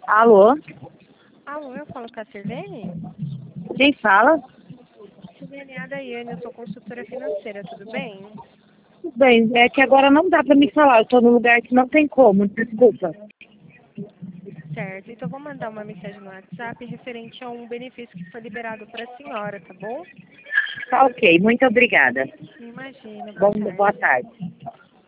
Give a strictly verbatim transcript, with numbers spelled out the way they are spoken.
Alô? Alô, eu falo com a Sirlene? Quem fala? Sirlene, é a Daiane, eu sou consultora financeira, tudo bem? Tudo bem, é que agora não dá pra me falar, eu tô num lugar que não tem como, desculpa. Certo, então eu vou mandar uma mensagem no WhatsApp referente a um benefício que foi liberado para a senhora, tá bom? Tá ok, muito obrigada. Imagina, boa Bom, boa tarde. tarde.